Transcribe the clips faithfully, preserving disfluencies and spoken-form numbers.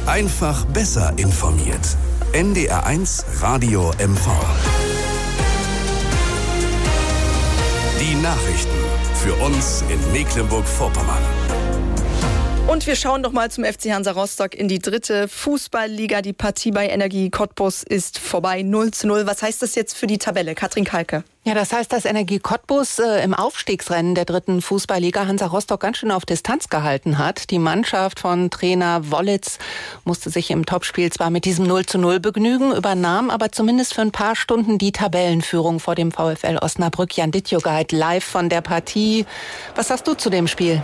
Einfach besser informiert. N D R eins Radio M V. Die Nachrichten für uns in Mecklenburg-Vorpommern. Und wir schauen doch mal zum F C Hansa Rostock in die dritte Fußballliga. Die Partie bei Energie Cottbus ist vorbei, null zu null. Was heißt das jetzt für die Tabelle? Katrin Kalke. Ja, das heißt, dass Energie Cottbus äh, im Aufstiegsrennen der dritten Fußballliga Hansa Rostock ganz schön auf Distanz gehalten hat. Die Mannschaft von Trainer Wollitz musste sich im Topspiel zwar mit diesem null zu null begnügen, übernahm aber zumindest für ein paar Stunden die Tabellenführung vor dem VfL Osnabrück. Jan Dittjogait live von der Partie. Was sagst du zu dem Spiel?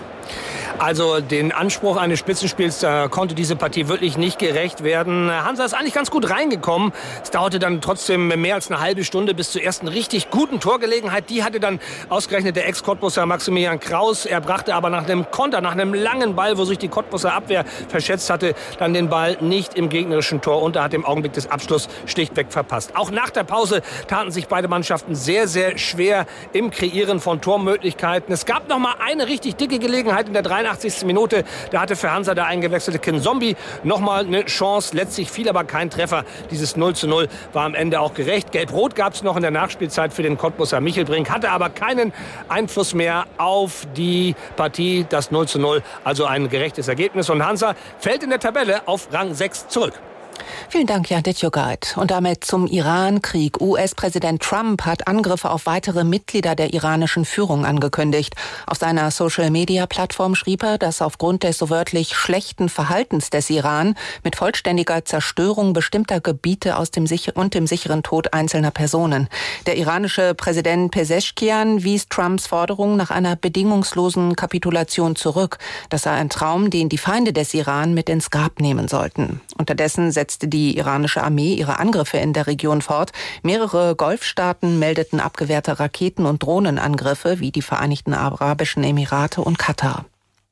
Also den Anspruch eines Spitzenspiels äh, konnte diese Partie wirklich nicht gerecht werden. Hansa ist eigentlich ganz gut reingekommen. Es dauerte dann trotzdem mehr als eine halbe Stunde bis zur ersten richtig guten Torgelegenheit. Die hatte dann ausgerechnet der Ex-Cottbuser Maximilian Kraus. Er brachte aber nach einem Konter, nach einem langen Ball, wo sich die Cottbuser Abwehr verschätzt hatte, dann den Ball nicht im gegnerischen Tor unter, hat im Augenblick des Abschlusses schlichtweg verpasst. Auch nach der Pause taten sich beide Mannschaften sehr, sehr schwer im Kreieren von Tormöglichkeiten. Es gab noch mal eine richtig dicke Gelegenheit in der dreiundachtzigsten Minute. Da hatte für Hansa der eingewechselte Kinzombie noch mal eine Chance. Letztlich fiel aber kein Treffer. Dieses null zu null war am Ende auch gerecht. Gelb-Rot gab es noch in der Nachspielzeit für den Cottbuser Michelbrink, hatte aber keinen Einfluss mehr auf die Partie. Das null zu null, also ein gerechtes Ergebnis. Und Hansa fällt in der Tabelle auf Rang sechs zurück. Vielen Dank, Jan Dittjogait. Und damit zum Iran-Krieg. U S-Präsident Trump hat Angriffe auf weitere Mitglieder der iranischen Führung angekündigt. Auf seiner Social-Media-Plattform schrieb er, dass aufgrund des so wörtlich schlechten Verhaltens des Iran mit vollständiger Zerstörung bestimmter Gebiete aus dem sicher- und dem sicheren Tod einzelner Personen. Der iranische Präsident Pezeshkian wies Trumps Forderung nach einer bedingungslosen Kapitulation zurück. Das sei ein Traum, den die Feinde des Iran mit ins Grab nehmen sollten. Unterdessen setzte die iranische Armee ihre Angriffe in der Region fort. Mehrere Golfstaaten meldeten abgewehrte Raketen- und Drohnenangriffe wie die Vereinigten Arabischen Emirate und Katar.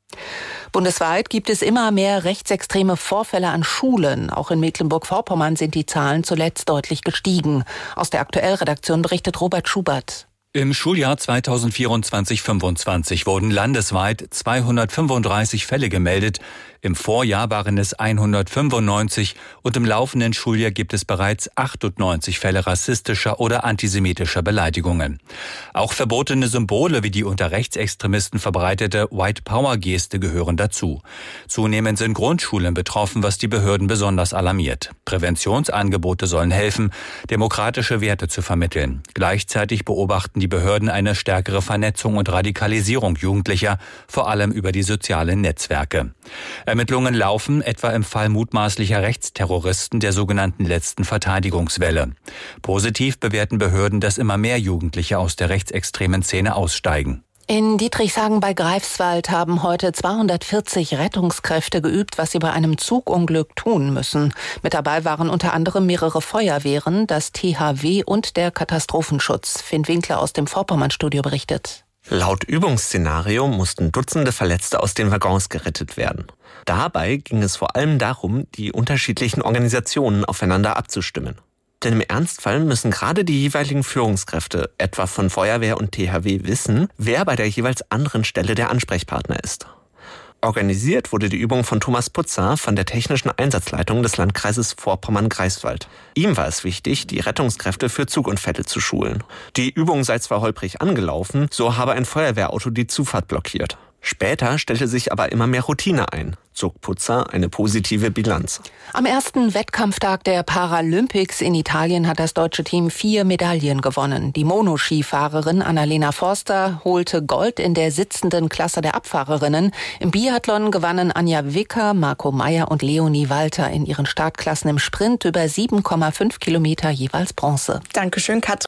Bundesweit gibt es immer mehr rechtsextreme Vorfälle an Schulen. Auch in Mecklenburg-Vorpommern sind die Zahlen zuletzt deutlich gestiegen. Aus der Aktuell-Redaktion berichtet Robert Schubert. Im Schuljahr zweitausendvierundzwanzig fünfundzwanzig wurden landesweit zweihundertfünfunddreißig Fälle gemeldet. Im Vorjahr waren es hundertfünfundneunzig und im laufenden Schuljahr gibt es bereits achtundneunzig Fälle rassistischer oder antisemitischer Beleidigungen. Auch verbotene Symbole wie die unter Rechtsextremisten verbreitete White-Power-Geste gehören dazu. Zunehmend sind Grundschulen betroffen, was die Behörden besonders alarmiert. Präventionsangebote sollen helfen, demokratische Werte zu vermitteln. Gleichzeitig beobachten die Behörden eine stärkere Vernetzung und Radikalisierung Jugendlicher, vor allem über die sozialen Netzwerke. Ermittlungen laufen, etwa im Fall mutmaßlicher Rechtsterroristen der sogenannten letzten Verteidigungswelle. Positiv bewerten Behörden, dass immer mehr Jugendliche aus der rechtsextremen Szene aussteigen. In Dietrichshagen bei Greifswald haben heute zweihundertvierzig Rettungskräfte geübt, was sie bei einem Zugunglück tun müssen. Mit dabei waren unter anderem mehrere Feuerwehren, das T H W und der Katastrophenschutz. Finn Winkler aus dem Vorpommern-Studio berichtet. Laut Übungsszenario mussten Dutzende Verletzte aus den Waggons gerettet werden. Dabei ging es vor allem darum, die unterschiedlichen Organisationen aufeinander abzustimmen. Denn im Ernstfall müssen gerade die jeweiligen Führungskräfte, etwa von Feuerwehr und T H W, wissen, wer bei der jeweils anderen Stelle der Ansprechpartner ist. Organisiert wurde die Übung von Thomas Putzer von der Technischen Einsatzleitung des Landkreises Vorpommern-Greifswald. Ihm war es wichtig, die Rettungskräfte für Zugunfälle zu schulen. Die Übung sei zwar holprig angelaufen, so habe ein Feuerwehrauto die Zufahrt blockiert. Später stellte sich aber immer mehr Routine ein, zog Putzer eine positive Bilanz. Am ersten Wettkampftag der Paralympics in Italien hat das deutsche Team vier Medaillen gewonnen. Die Monoskifahrerin Annalena Forster holte Gold in der sitzenden Klasse der Abfahrerinnen. Im Biathlon gewannen Anja Wicker, Marco Meyer und Leonie Walter in ihren Startklassen im Sprint über sieben Komma fünf Kilometer jeweils Bronze. Dankeschön, Katrin.